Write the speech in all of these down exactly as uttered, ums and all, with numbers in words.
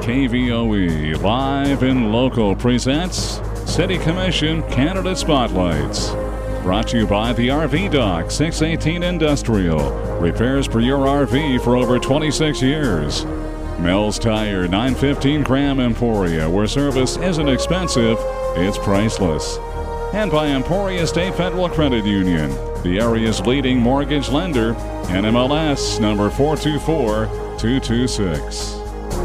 K V O E Live and Local presents City Commission Candidate Spotlights. Brought to you by the R V Dock, six eighteen Industrial. Repairs for your R V for over twenty-six years. Mel's Tire, nine fifteen Graham Emporia, where service isn't expensive, it's priceless. And by Emporia State Federal Credit Union, the area's leading mortgage lender, N M L S number four two four two two six.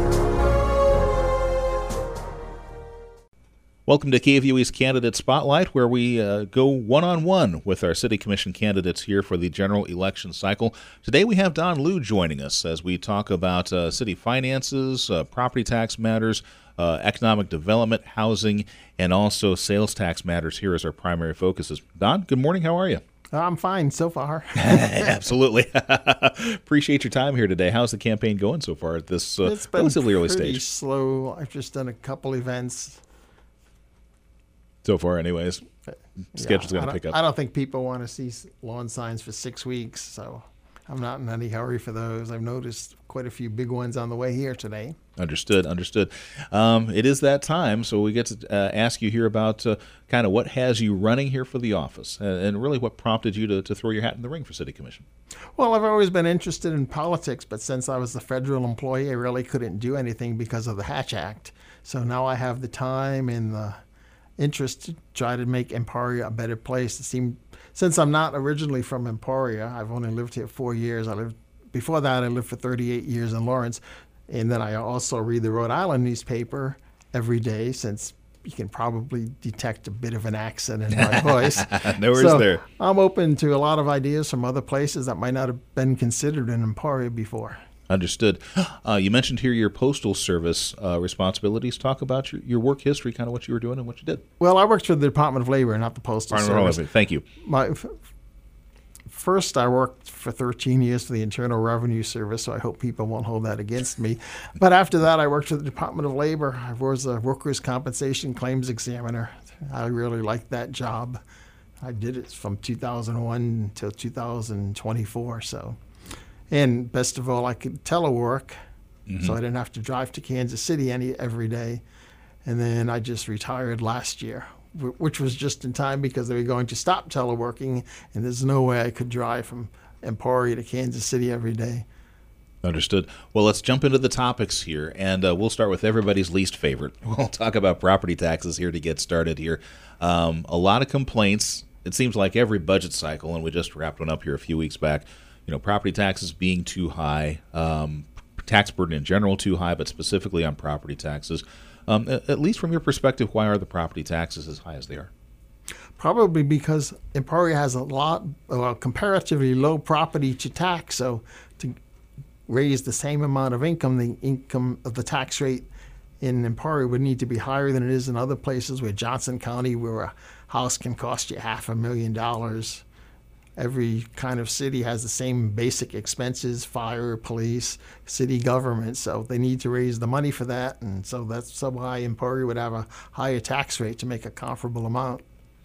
Welcome to K V O E's Candidate Spotlight, where we uh, go one-on-one with our City Commission candidates here for the general election cycle. Today we have Don Liu joining us as we talk about uh, city finances, uh, property tax matters, uh, economic development, housing, and also sales tax matters here as our primary focuses. Don, good morning. How are you? I'm fine so far. Absolutely. Appreciate your time here today. How's the campaign going so far at this uh, it's been relatively early pretty stage? slow. I've just done a couple events. So far, anyways. Schedule's Yeah, going I to pick don't- up. I don't think people want to see s- lawn signs for six weeks, so I'm not in any hurry for those. I've noticed quite a few big ones on the way here today. Understood, understood. Um, it is that time, so we get to uh, ask you here about uh, kind of what has you running here for the office, uh, and really what prompted you to, to throw your hat in the ring for City Commission. Well, I've always been interested in politics, but since I was a federal employee, I really couldn't do anything because of the Hatch Act. So now I have the time and the interest to try to make Emporia a better place. It seemed, since I'm not originally from Emporia, I've only lived here four years. I lived before that. I lived for thirty-eight years in Lawrence, and then I also read the Rhode Island newspaper every day. Since you can probably detect a bit of an accent in my voice. No worries so there. I'm open to a lot of ideas from other places that might not have been considered in Emporia before. Understood. Uh, you mentioned here your postal service uh, responsibilities. Talk about your, your work history, kind of what you were doing and what you did. Well, I worked for the Department of Labor, not the Postal Service. Thank you. My f- first, I worked for thirteen years for the Internal Revenue Service, so I hope people won't hold that against me. But after that, I worked for the Department of Labor. I was a workers' compensation claims examiner. I really liked that job. I did it from two thousand one till two thousand twenty-four. So, and best of all, I could telework, Mm-hmm. so I didn't have to drive to Kansas City any every day. And then I just retired last year, wh- which was just in time because they were going to stop teleworking, and there's no way I could drive from Emporia to Kansas City every day. Understood. Well, let's jump into the topics here, and uh, we'll start with everybody's least favorite. We'll talk about property taxes here to get started here. Um, a lot of complaints. It seems like every budget cycle, and we just wrapped one up here a few weeks back, you know, property taxes being too high, um, tax burden in general too high, but specifically on property taxes. Um, at, at least from your perspective, why are the property taxes as high as they are? Probably because Emporia has a lot, well, comparatively low property to tax. So to raise the same amount of income, the income of the tax rate in Emporia would need to be higher than it is in other places, where Johnson County, where a house can cost you half a million dollars. Every kind of city has the same basic expenses: fire, police, city government. So they need to raise the money for that, and so that's so why Emporia would have a higher tax rate to make a comparable amount.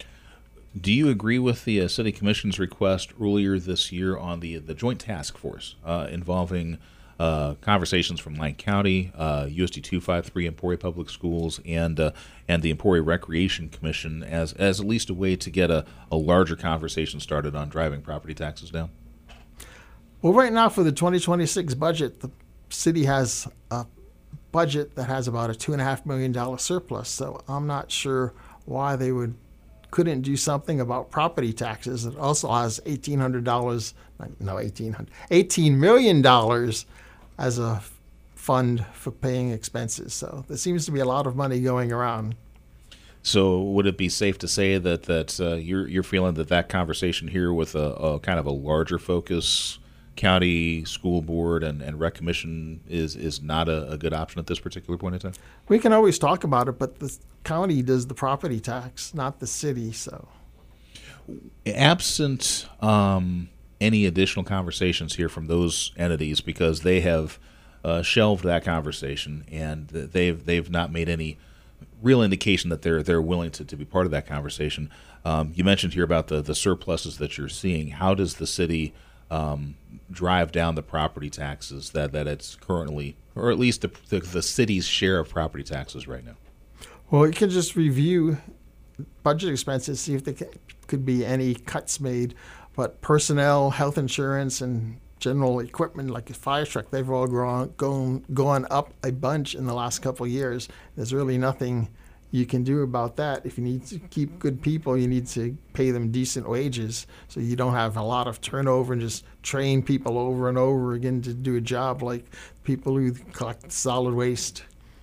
Do you agree with the uh, City Commission's request earlier this year on the the joint task force uh, involving uh, conversations from Lyon County, uh, U S D two fifty-three, Emporia Public Schools, and uh, and the Emporia Recreation Commission as as at least a way to get a, a larger conversation started on driving property taxes down? Well, right now for the twenty twenty-six budget, the city has a budget that has about a two and a half million dollar surplus. So I'm not sure why they would couldn't do something about property taxes. It also has eighteen hundred dollars, no, eighteen hundred, eighteen million dollars as a fund for paying expenses. So there seems to be a lot of money going around. So would it be safe to say that that uh, you're you're feeling that that conversation here with a, a kind of a larger focus, county, school board, and, and rec commission is is not a, a good option at this particular point in time? We can always talk about it, but the county does the property tax, not the city. So absent um, any additional conversations here from those entities, because they have uh, shelved that conversation and they've they've not made any real indication that they're they're willing to, to be part of that conversation. Um, you mentioned here about the, the surpluses that you're seeing. How does the city um, drive down the property taxes that, that it's currently, or at least the, the, the city's share of property taxes right now? Well, you can just review budget expenses, see if there ca- could be any cuts made. But personnel, health insurance, and general equipment like a fire truck, they've all grown, gone, gone up a bunch in the last couple of years. There's really nothing you can do about that. If you need to keep good people, you need to pay them decent wages so you don't have a lot of turnover and just train people over and over again to do a job like people who collect solid waste.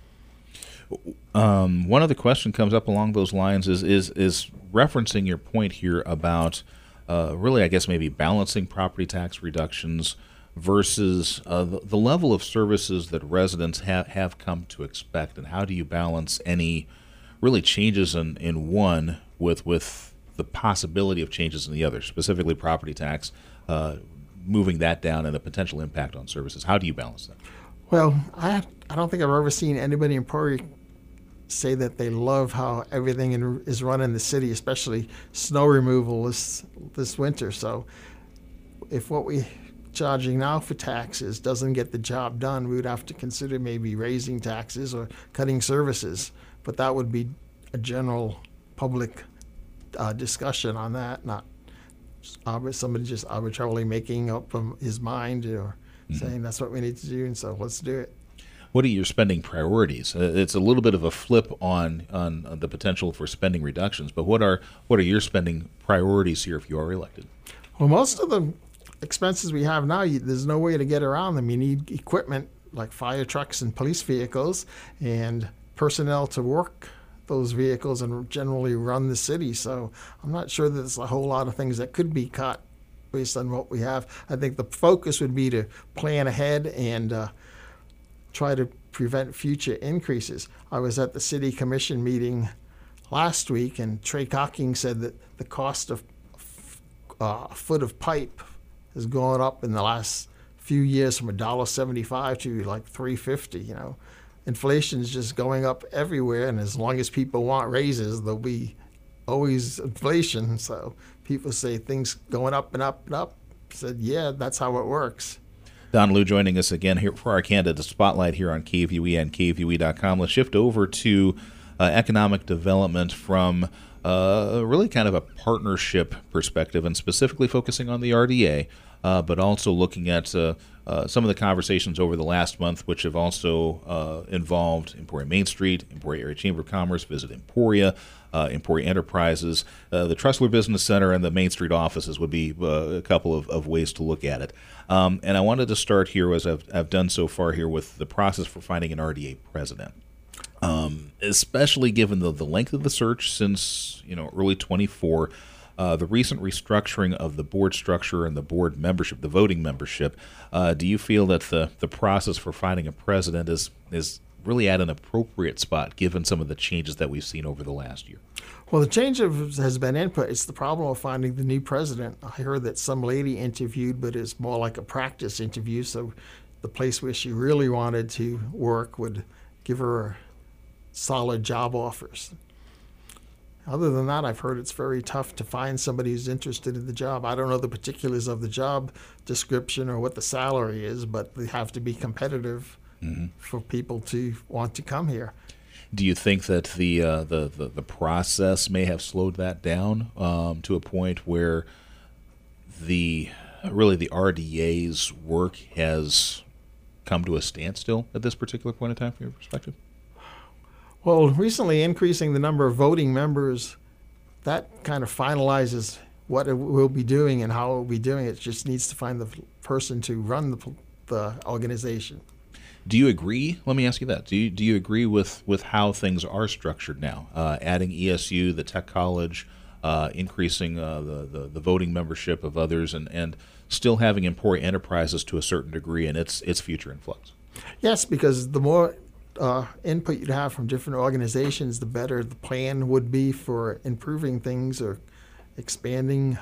Um, one other question comes up along those lines is is is referencing your point here about uh, really, I guess, maybe balancing property tax reductions versus uh, the, the level of services that residents have, have come to expect, and how do you balance any really changes in, in one with with the possibility of changes in the other, specifically property tax, uh, moving that down and the potential impact on services? How do you balance that? Well, I I don't think I've ever seen anybody in Prairie say that they love how everything in, is run in the city, especially snow removal this this winter. So if what we charging now for taxes doesn't get the job done, we would have to consider maybe raising taxes or cutting services. But that would be a general public uh, discussion on that, not somebody just arbitrarily making up um, his mind or mm-hmm. saying that's what we need to do, and so let's do it. What are your spending priorities? Uh, it's a little bit of a flip on, on on the potential for spending reductions, but what are what are your spending priorities here if you are elected? Well, most of the expenses we have now, you, there's no way to get around them. You need equipment like fire trucks and police vehicles and personnel to work those vehicles and generally run the city. So I'm not sure that there's a whole lot of things that could be cut based on what we have. I think the focus would be to plan ahead and uh, try to prevent future increases. I was at the city commission meeting last week, and Trey Cocking said that the cost of uh, a foot of pipe has gone up in the last few years from one dollar seventy-five to like three fifty. You know, inflation is just going up everywhere, and as long as people want raises, there'll be always inflation. So people say things going up and up and up. Said, yeah, that's how it works. Don Liu joining us again here for our candidate spotlight here on K V U E and K V U E dot com. Let's shift over to uh, economic development from uh, really kind of a partnership perspective, and specifically focusing on the R D A, uh, but also looking at uh, uh, some of the conversations over the last month, which have also uh, involved Emporia Main Street, Emporia Area Chamber of Commerce, Visit Emporia, uh, Emporia Enterprises, uh, the Tressler Business Center, and the Main Street offices would be uh, a couple of, of ways to look at it. Um, and I wanted to start here, as I've, I've done so far here, with the process for finding an R D A president. Um, especially given the, the length of the search since, you know, early twenty-four, uh, the recent restructuring of the board structure and the board membership, the voting membership. Uh, do you feel that the, the process for finding a president is is really at an appropriate spot given some of the changes that we've seen over the last year? Well, the change of, has been input. It's the problem of finding the new president. I heard that some lady interviewed, but it's more like a practice interview. So the place where she really wanted to work would give her solid job offers. Other than that, I've heard it's very tough to find somebody who's interested in the job. I don't know the particulars of the job description or what the salary is, but they have to be competitive mm-hmm. for people to want to come here. Do you think that the uh, the, the the process may have slowed that down um, to a point where the really the R D A's work has come to a standstill at this particular point in time, from your perspective? Well, recently increasing the number of voting members, that kind of finalizes what it will be doing and how it will be doing it. It just needs to find the person to run the, the organization. Do you agree? Let me ask you that. Do you do you agree with, with how things are structured now? Uh, adding E S U, the Tech College, uh, increasing uh, the, the, the voting membership of others, and, and still having Emporia Enterprises to a certain degree and its its future in flux? Yes, because the more Uh, input you'd have from different organizations, the better the plan would be for improving things or expanding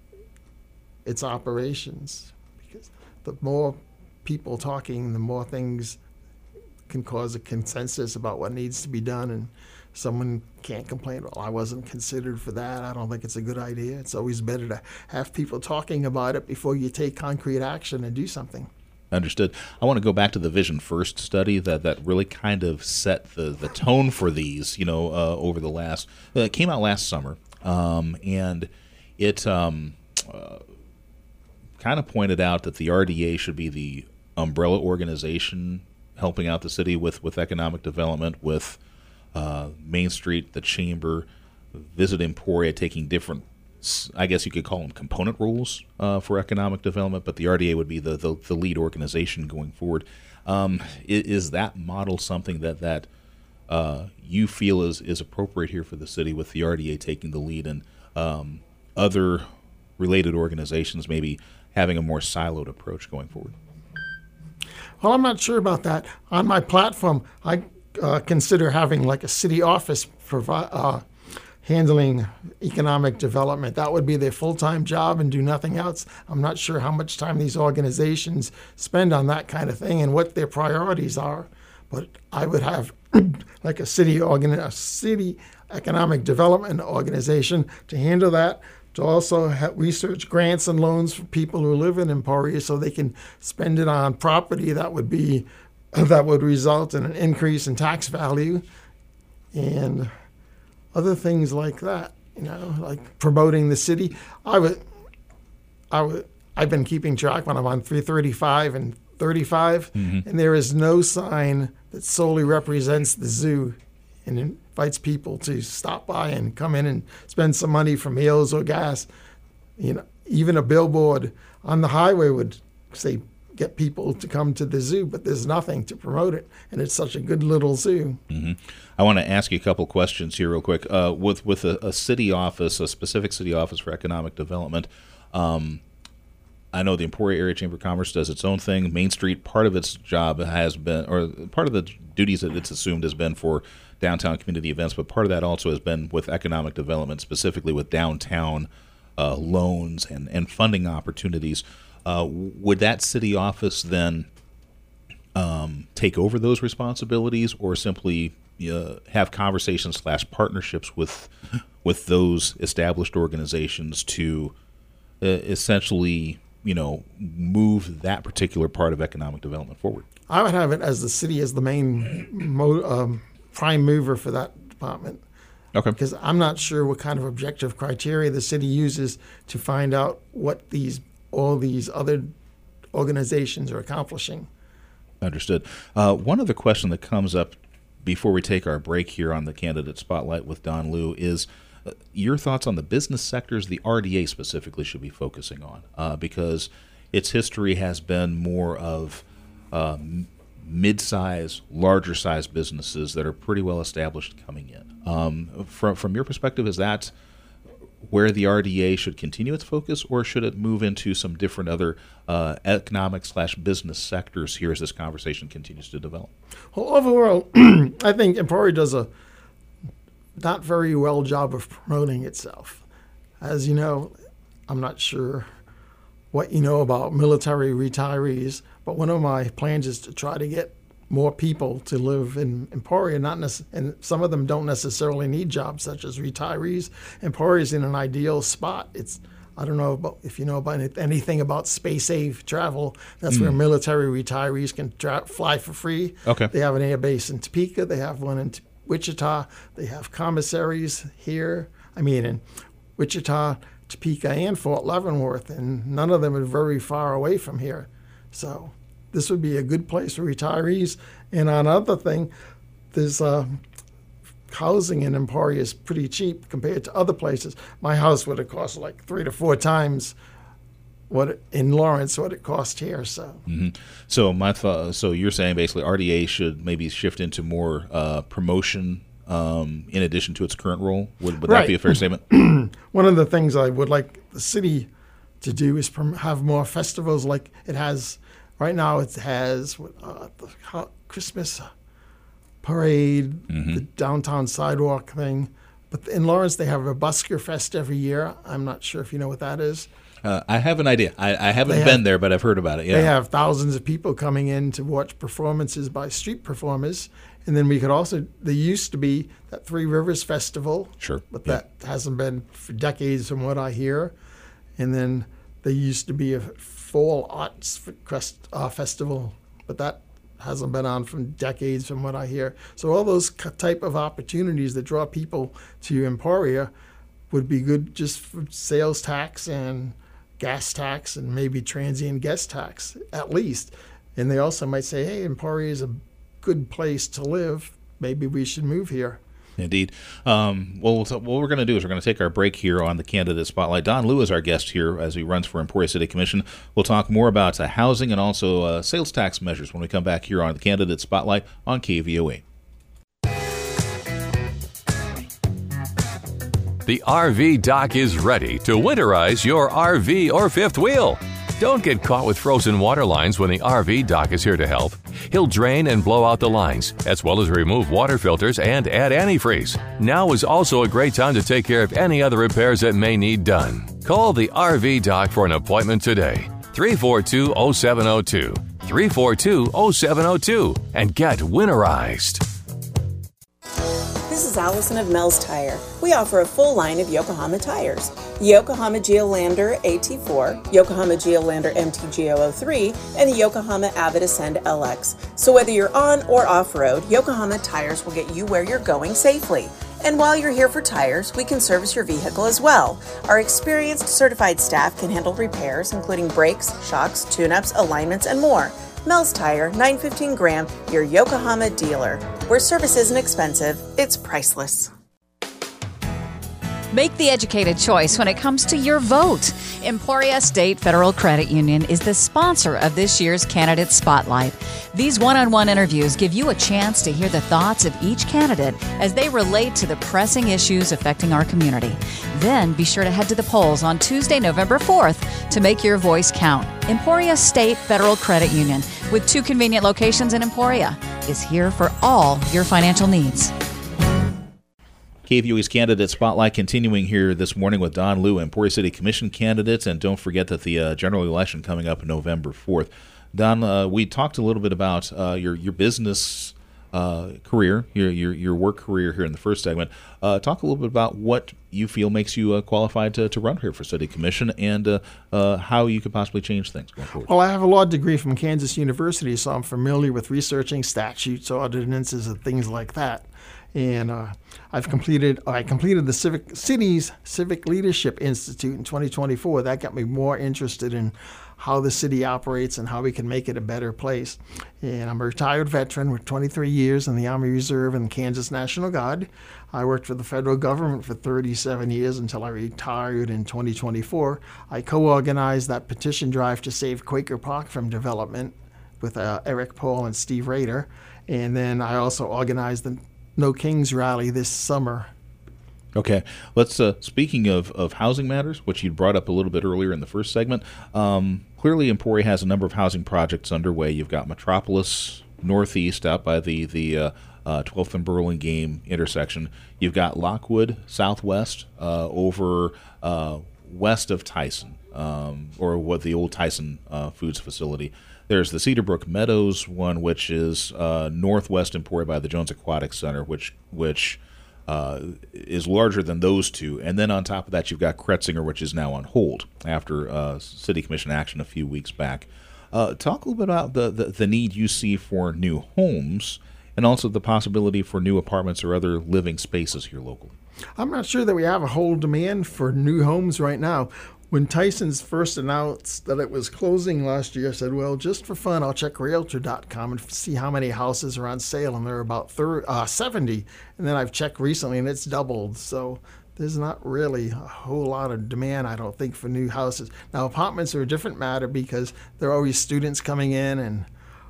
its operations. Because the more people talking, the more things can cause a consensus about what needs to be done, and someone can't complain, well, I wasn't considered for that. I don't think it's a good idea. It's always better to have people talking about it before you take concrete action and do something. Understood. I want to go back to the Vision First study that, that really kind of set the, the tone for these, you know, uh, over the last, uh, it came out last summer, um, and it um, uh, kind of pointed out that the R D A should be the umbrella organization helping out the city with, with economic development, with uh, Main Street, the Chamber, Visit Emporia taking different, I guess you could call them component roles uh, for economic development, but the R D A would be the, the, the lead organization going forward. Um, is, is that model something that, that uh, you feel is, is appropriate here for the city, with the R D A taking the lead and um, other related organizations maybe having a more siloed approach going forward? Well, I'm not sure about that. On my platform, I uh, consider having like a city office provi- uh, handling economic development. That would be their full-time job and do nothing else. I'm not sure how much time these organizations spend on that kind of thing and what their priorities are, but I would have like a city organ, a city economic development organization to handle that, to also have research grants and loans for people who live in Emporia so they can spend it on property that would be that would result in an increase in tax value and other things like that, you know, like promoting the city. I would, I would, I've been keeping track when I'm on three thirty-five and thirty-five, mm-hmm. and there is no sign that solely represents the zoo and invites people to stop by and come in and spend some money for meals or gas. You know, even a billboard on the highway would say, get people to come to the zoo, but there's nothing to promote it, and it's such a good little zoo. Mm-hmm. I want to ask you a couple questions here real quick. Uh, with with a, a city office, a specific city office for economic development, um, I know the Emporia Area Chamber of Commerce does its own thing. Main Street, part of its job has been, or part of the duties that it's assumed has been for downtown community events, but part of that also has been with economic development, specifically with downtown uh, loans and, and funding opportunities. Uh, would that city office then um, take over those responsibilities, or simply uh, have conversations slash partnerships with with those established organizations to uh, essentially, you know, move that particular part of economic development forward? I would have it as the city as the main mo- um, prime mover for that department. Okay. Because I'm not sure what kind of objective criteria the city uses to find out what these all these other organizations are accomplishing. Understood. Uh, one other question that comes up before we take our break here on the Candidate Spotlight with Don Liu is uh, your thoughts on the business sectors the R D A specifically should be focusing on, uh, because its history has been more of uh, mid-size, larger-size businesses that are pretty well established coming in. Um, from from your perspective, is that where the R D A should continue its focus, or should it move into some different other uh, economic slash business sectors here as this conversation continues to develop? Well, overall, I think Emporia does a not very well job of promoting itself. As you know, I'm not sure what you know about military retirees, but one of my plans is to try to get more people to live in Emporia, not nec- and some of them don't necessarily need jobs, such as retirees. Emporia is in an ideal spot. It's I don't know about, if you know about anything about space ave travel. That's mm. where military retirees can tra- fly for free. Okay. They have an air base in Topeka. They have one in T- Wichita. They have commissaries here. I mean, in Wichita, Topeka, and Fort Leavenworth, and none of them are very far away from here. So this would be a good place for retirees. And another thing, there's uh, housing in Emporia is pretty cheap compared to other places. My house would have cost like three to four times what it, in Lawrence what it cost here. So, mm-hmm. so my th- so you're saying basically R D A should maybe shift into more uh, promotion um, in addition to its current role. Would, would right. that be a fair statement? One of the things I would like the city to do is prom- have more festivals like it has. Right now it has uh, the Christmas parade, mm-hmm. the downtown sidewalk thing. But in Lawrence they have a Busker Fest every year. I'm not sure if you know what that is. Uh, I have an idea. I, I haven't They been have- there, but I've heard about it. Yeah. They have thousands of people coming in to watch performances by street performers. And then we could also, there used to be that Three Rivers Festival. Sure. But Yeah. that hasn't been for decades from what I hear. And then there used to be a Fall Arts F- Crest, uh, Festival, but that hasn't been on from decades from what I hear. So all those c- type of opportunities that draw people to Emporia would be good just for sales tax and gas tax and maybe transient guest tax at least. And they also might say, hey, Emporia is a good place to live. Maybe we should move here. Indeed. Um, well, what we're going to do is we're going to take our break here on the Candidate Spotlight. Don Liu is our guest here as he runs for Emporia City Commission. We'll talk more about uh, housing and also uh, sales tax measures when we come back here on the Candidate Spotlight on K V O A. The R V Doc is ready to winterize your R V or fifth wheel. Don't get caught with frozen water lines when the R V Doc is here to help. He'll drain and blow out the lines, as well as remove water filters and add antifreeze. Now is also a great time to take care of any other repairs that may need done. Call the R V Doc for an appointment today. three four two, oh seven oh two. three four two, oh seven oh two. And get winterized. This is Allison of Mel's Tire. We offer a full line of Yokohama tires. The Yokohama Geolander A T four, Yokohama Geolander M T G zero zero three, and the Yokohama Avid Ascend L X. So whether you're on or off-road, Yokohama tires will get you where you're going safely. And while you're here for tires, we can service your vehicle as well. Our experienced certified staff can handle repairs, including brakes, shocks, tune-ups, alignments, and more. Mel's Tire, nine fifteen Graham, your Yokohama dealer. Where service isn't expensive, it's priceless. Make the educated choice when it comes to your vote. Emporia State Federal Credit Union is the sponsor of this year's Candidate Spotlight. These one-on-one interviews give you a chance to hear the thoughts of each candidate as they relate to the pressing issues affecting our community. Then be sure to head to the polls on Tuesday, November fourth to make your voice count. Emporia State Federal Credit Union, with two convenient locations in Emporia, is here for all your financial needs. K V O E's Candidate Spotlight continuing here this morning with Don Liu, Emporia City Commission candidates, and don't forget that the uh, general election coming up November fourth. Don, uh, we talked a little bit about uh, your your business uh, career, your, your your work career here in the first segment. Uh, talk a little bit about what you feel makes you uh, qualified to, to run here for City Commission, and uh, uh, how you could possibly change things going forward. Well, I have a law degree from Kansas University, so I'm familiar with researching statutes, ordinances, and things like that. And uh, I've completed I completed the Civic City's Civic Leadership Institute in twenty twenty-four. That got me more interested in how the city operates and how we can make it a better place. And I'm a retired veteran with twenty-three years in the Army Reserve and Kansas National Guard. I worked for the federal government for thirty-seven years until I retired in twenty twenty-four. I co-organized that petition drive to save Quaker Park from development with uh, Eric Paul and Steve Rader. And then I also organized the No Kings rally this summer. Okay, let's. Uh, speaking of, of housing matters, which you brought up a little bit earlier in the first segment, um, clearly Emporia has a number of housing projects underway. You've got Metropolis Northeast out by the the uh, uh, twelfth and Burlingame intersection. You've got Lockwood Southwest uh, over uh, west of Tyson, um, or what the old Tyson uh, Foods facility. There's the Cedarbrook Meadows one, which is uh, northwest Emporia by the Jones Aquatic Center, which which uh, is larger than those two. And then on top of that, you've got Kretzinger, which is now on hold after uh, City Commission action a few weeks back. Uh, talk a little bit about the, the, the need you see for new homes and also the possibility for new apartments or other living spaces here locally. I'm not sure that we have a whole demand for new homes right now. When Tyson's first announced that it was closing last year, I said, well, just for fun, I'll check Realtor dot com and see how many houses are on sale, and there are about thirty, uh, seventy. And then I've checked recently, and it's doubled. So there's not really a whole lot of demand, I don't think, for new houses. Now, apartments are a different matter because there are always students coming in and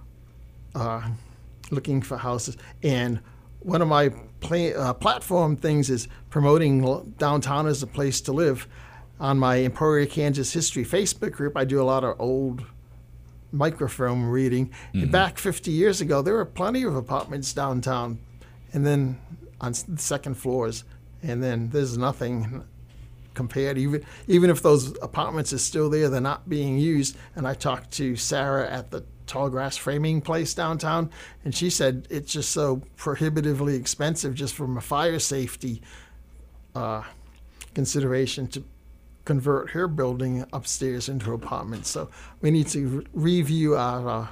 uh, looking for houses. And one of my play, uh, platform things is promoting downtown as a place to live. On my Emporia, Kansas History Facebook group, I do a lot of old microfilm reading. Mm-hmm. And back fifty years ago, there were plenty of apartments downtown, and then on the second floors, and then there's nothing compared. Even even if those apartments are still there, they're not being used. And I talked to Sarah at the tall grass framing place downtown, and she said it's just so prohibitively expensive just from a fire safety uh, consideration to convert her building upstairs into apartments. So we need to re- review our uh,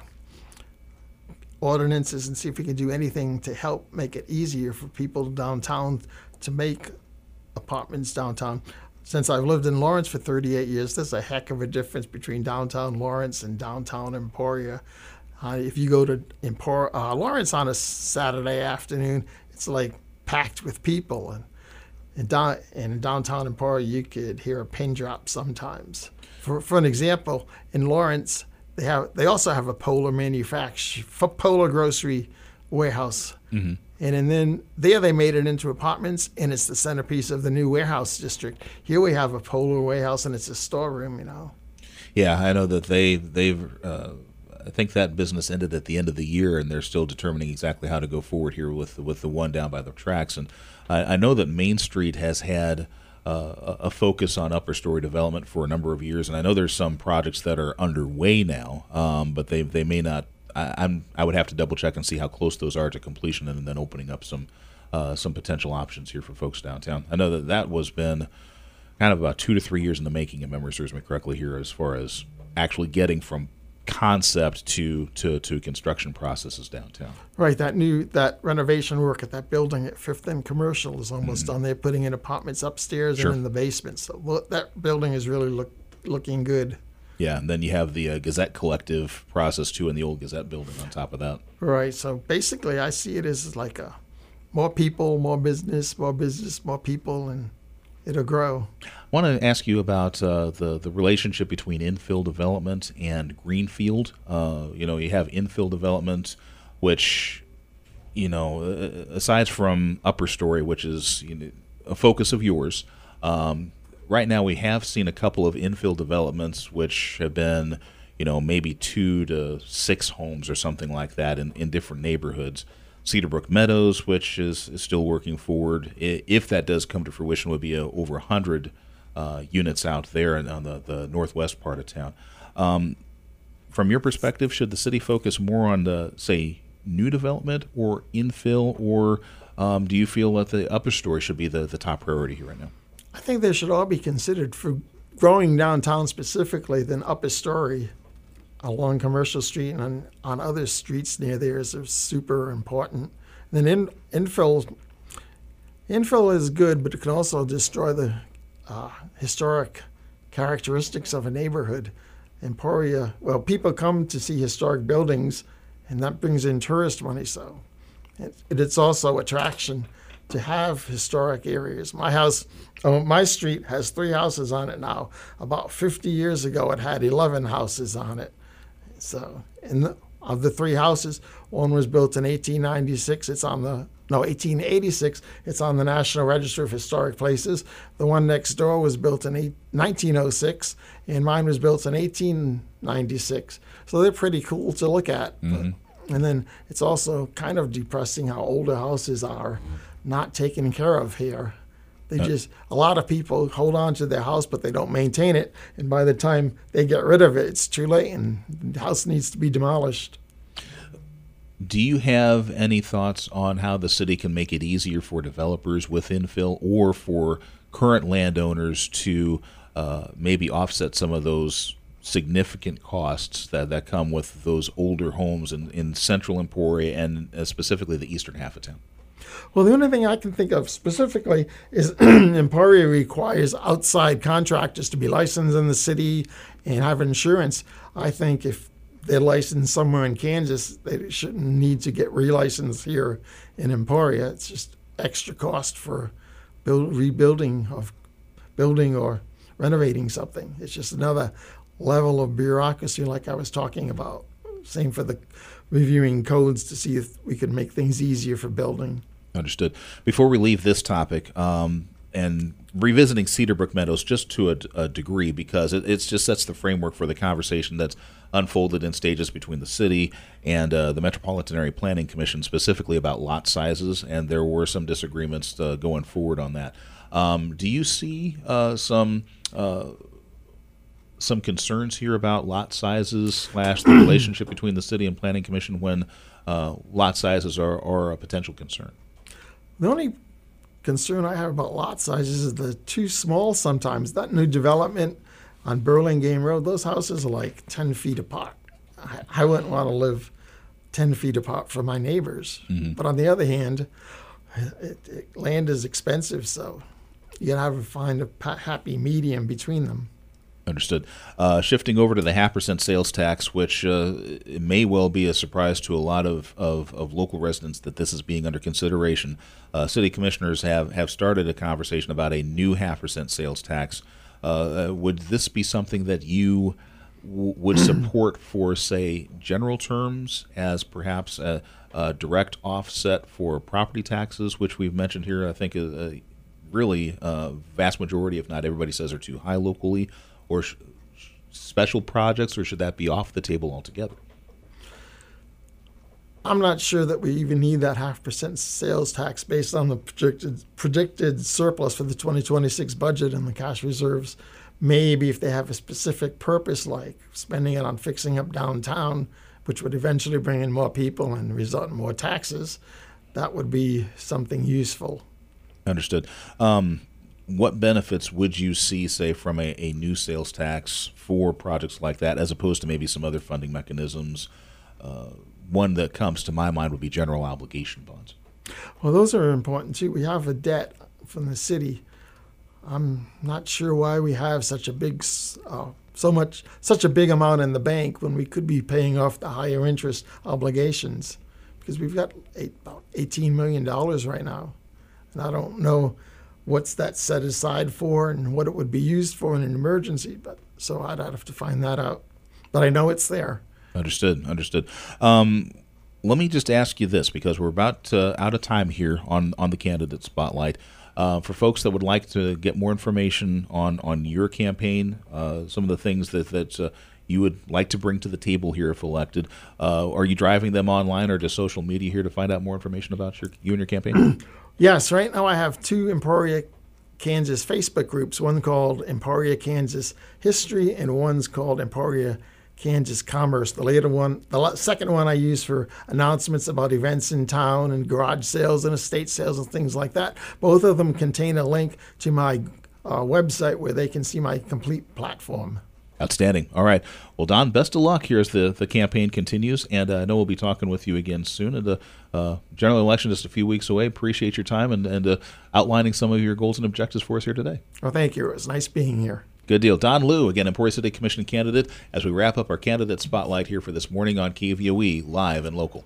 ordinances and see if we can do anything to help make it easier for people downtown to make apartments downtown. Since I've lived in Lawrence for thirty-eight years, there's a heck of a difference between downtown Lawrence and downtown Emporia. Uh, if you go to Empor- uh, Lawrence on a Saturday afternoon, it's like packed with people. And in, down- in downtown Emporia, you could hear a pin drop sometimes. For, for an example, in Lawrence, they have they also have a Polar manufacturer, Polar grocery warehouse. Mm-hmm. And, and then there they made it into apartments, and it's the centerpiece of the new warehouse district. Here we have a Polar warehouse, and it's a storeroom, you know. Yeah, I know that they, they've, uh, I think that business ended at the end of the year, and they're still determining exactly how to go forward here with, with the one down by the tracks. And I, I know that Main Street has had uh, a focus on upper story development for a number of years, and I know there's some projects that are underway now, um, but they they may not. I, I'm I would have to double check and see how close those are to completion, and then opening up some uh, some potential options here for folks downtown. I know that that was been kind of about two to three years in the making, if memory serves me correctly, here as far as actually getting from concept to, to, to construction processes downtown. Right, that new that renovation work at that building at Fifth and Commercial is almost mm-hmm. done. They're putting in apartments upstairs sure. and in the basement. So well, that building is really look, looking good. Yeah, and then you have the uh, Gazette Collective process, too, in the old Gazette building on top of that. Right, so basically I see it as like a more people, more business, more business, more people, and it'll grow. I want to ask you about uh, the, the relationship between infill development and greenfield. Uh, you know, you have infill development, which, you know, aside from upper story, which is you know, a focus of yours, um, right now we have seen a couple of infill developments which have been, you know, maybe two to six homes or something like that in, in different neighborhoods. Cedarbrook Meadows, which is, is still working forward, if that does come to fruition, would be a, over one hundred uh, units out there in, on the, the northwest part of town. Um, from your perspective, should the city focus more on, the, say, new development or infill, or um, do you feel that the upper story should be the, the top priority here right now? I think they should all be considered for growing downtown specifically than upper story. Along Commercial Street and on, on other streets near there is super important. And then in, infill, infill is good, but it can also destroy the uh, historic characteristics of a neighborhood. Emporia, well, people come to see historic buildings, and that brings in tourist money. So it, it's also attraction to have historic areas. My house, oh, my street has three houses on it now. About fifty years ago, it had eleven houses on it. So, in the, of the three houses, one was built in eighteen ninety-six. It's on the no eighteen eighty-six. It's on the National Register of Historic Places. The one next door was built in eight, nineteen oh six, and mine was built in eighteen ninety-six. So they're pretty cool to look at. Mm-hmm. But, and then it's also kind of depressing how older houses are not taken care of here. They just, a lot of people hold on to their house, but they don't maintain it. And by the time they get rid of it, it's too late and the house needs to be demolished. Do you have any thoughts on how the city can make it easier for developers with infill or for current landowners to uh, maybe offset some of those significant costs that, that come with those older homes in, in central Emporia and uh, specifically the eastern half of town? Well, the only thing I can think of specifically is Emporia requires outside contractors to be licensed in the city and have insurance. I think if they're licensed somewhere in Kansas, they shouldn't need to get relicensed here in Emporia. It's just extra cost for build, rebuilding of building or renovating something. It's just another level of bureaucracy like I was talking about. Same for the reviewing codes to see if we could make things easier for building. Understood. Before we leave this topic, um, and revisiting Cedarbrook Meadows just to a, a degree, because it it's just sets the framework for the conversation that's unfolded in stages between the city and uh, the Metropolitan Area Planning Commission, specifically about lot sizes, and there were some disagreements uh, going forward on that. Um, do you see uh, some uh, some concerns here about lot sizes slash the relationship between the city and planning commission when uh, lot sizes are, are a potential concern? The only concern I have about lot sizes is they're too small sometimes. That new development on Burlingame Road, those houses are like ten feet apart. I, I wouldn't want to live ten feet apart from my neighbors. Mm-hmm. But on the other hand, it, it, land is expensive, so you gotta have to find a pa- happy medium between them. Understood. Uh, shifting over to the half percent sales tax, which uh, it may well be a surprise to a lot of, of, of local residents that this is being under consideration. Uh, city commissioners have, have started a conversation about a new half percent sales tax. Uh, would this be something that you w- would support for, say, general terms as perhaps a, a direct offset for property taxes, which we've mentioned here, I think uh, really uh, vast majority, if not everybody, says are too high locally? Or sh- special projects, or should that be off the table altogether? I'm not sure that we even need that half percent sales tax based on the projected predicted surplus for the twenty twenty-six budget and the cash reserves. Maybe if they have a specific purpose, like spending it on fixing up downtown, which would eventually bring in more people and result in more taxes, that would be something useful. Understood. Um, What benefits would you see, say, from a, a new sales tax for projects like that, as opposed to maybe some other funding mechanisms? Uh, one that comes to my mind would be general obligation bonds. Well, those are important too. We have a debt from the city. I'm not sure why we have such a big, uh, so much, such a big amount in the bank when we could be paying off the higher interest obligations, because we've got eight, about eighteen million dollars right now, and I don't know what's that set aside for and what it would be used for in an emergency. But so I'd have to find that out. But I know it's there. Understood. Understood. Um, let me just ask you this, because we're about uh, out of time here on, on the Candidate Spotlight. Uh, for folks that would like to get more information on, on your campaign, uh, some of the things that, that uh, you would like to bring to the table here if elected, uh, are you driving them online or to social media here to find out more information about your, you and your campaign? Yes, right now I have two Emporia, Kansas Facebook groups, one called Emporia, Kansas History, and one's called Emporia, Kansas Commerce. The later one, the second one I use for announcements about events in town and garage sales and estate sales and things like that. Both of them contain a link to my uh, website where they can see my complete platform. Outstanding. All right. Well, Don, best of luck here as the, the campaign continues, and uh, I know we'll be talking with you again soon. And the uh, general election just a few weeks away. Appreciate your time and, and uh, outlining some of your goals and objectives for us here today. Well, thank you. It was nice being here. Good deal. Don Liu, again, Emporia City Commission candidate, as we wrap up our candidate spotlight here for this morning on K V O E, live and local.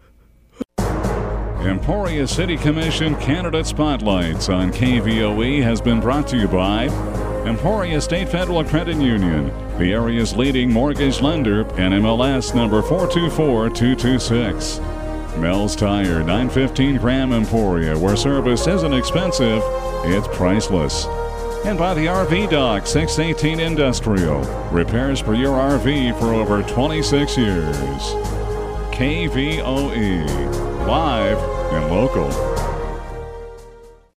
Emporia City Commission candidate spotlights on K V O E has been brought to you by Emporia State Federal Credit Union, the area's leading mortgage lender, N M L S number four two four two two six. Mel's Tire, nine fifteen Graham Emporia, where service isn't expensive, it's priceless. And by the R V Dock, six eighteen Industrial, repairs for your R V for over twenty-six years. K V O E, live and local.